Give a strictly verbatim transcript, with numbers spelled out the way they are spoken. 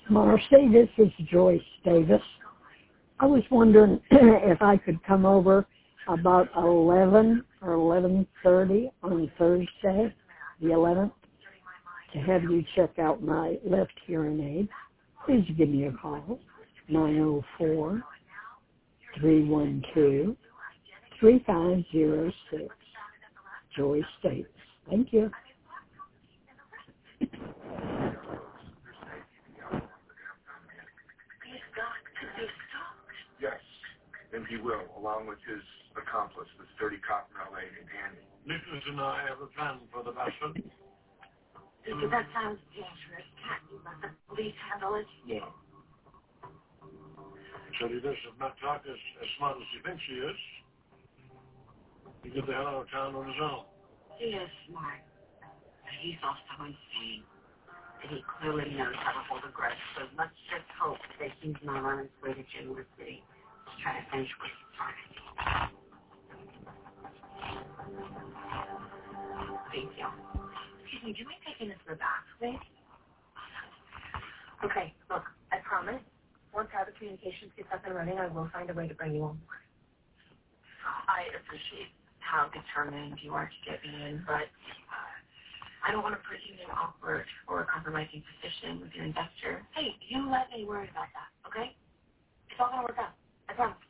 Marcy, this is Joyce Davis. I was wondering if I could come over about eleven or eleven thirty on Thursday, the eleventh, to have you check out my left hearing aid. Please give me a call, nine oh four, three one two, three five zero six. Joyce Davis. Thank you. Yes, and he will, along with his accomplice, this dirty cop in L A, Andy. Nicholas and I have a plan for the bastard. Peter, that sounds dangerous. Can't you let the police handle it? No. Tell you this, if Matt Clark is as smart as he thinks he is, he'll get the hell out of town on his own. He is smart, but he's also insane. And he clearly knows how to hold a grudge, so let's just hope that he's not on his way to January City to try to finish what he started. Thank you. Excuse me, do you mind taking this in the back, please? Okay, look, I promise, once Private Communications gets up and running, I will find a way to bring you on board. I appreciate how determined you are to get me in, but uh, I don't want to put you in an awkward or compromising position with your investor. Hey, you let me worry about that, okay? It's all going to work out. I promise.